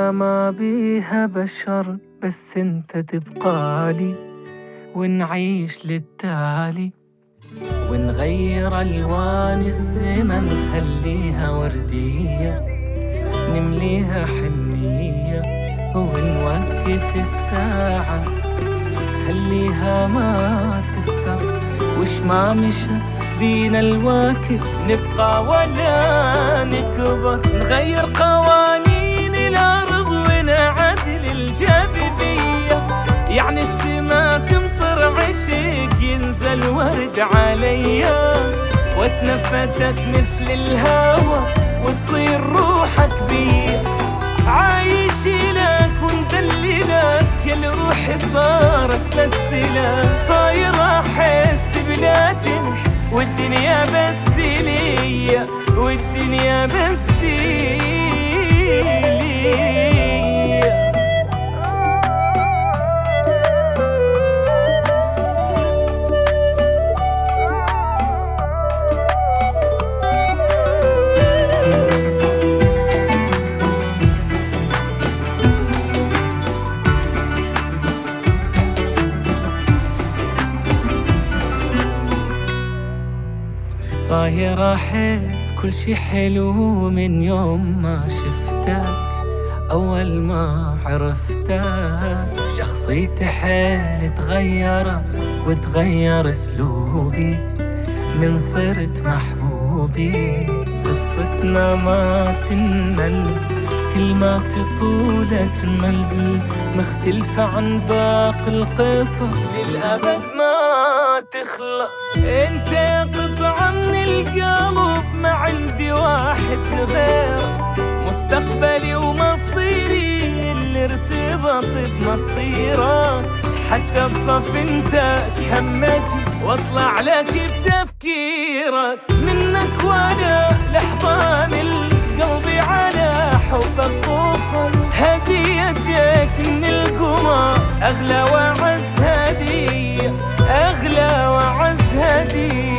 دنيا ما بيها بشر، بس انت تبقالي ونعيش للتالي. ونغير ألوان السما نخليها وردية، نمليها حنية ونوقف الساعة، خليها ما تفتر. وش ما مشى بينا الواكب نبقى ولا نكبر. نغير قوانين الأرض ونعدل الجاذبية، يعني السما تمطر عشق ينزل ورد عليا، واتنفسك مثل الهوى وتصير روحك بيا. عايش لك وندللك كل روحي صارت مسلك، طاير احس بلا جنح والدنيا بس ليا، والدنيا بس ليا. صاير أحس كل شي حلو من يوم ما شفتك، أول ما عرفتك شخصيتي حيل تغيرت، وتغير أسلوبي من صرت محبوبي. قصتنا ما تنمل كل ما تطول أجمل، مختلفة عن باقي القصة للأبد ما تخلص. انت قطعة من القلب ما عندي واحد غيرك، مستقبلي ومصيري اللي ارتبط بمصيرك. حتى بصف انت همجي واطلع لك بتفكيرك، منك ولا لحظة من قلبي على حبك طوفا. هدية جيت من القمر أغلى وأعز هدية، أغلى وأعز هدية.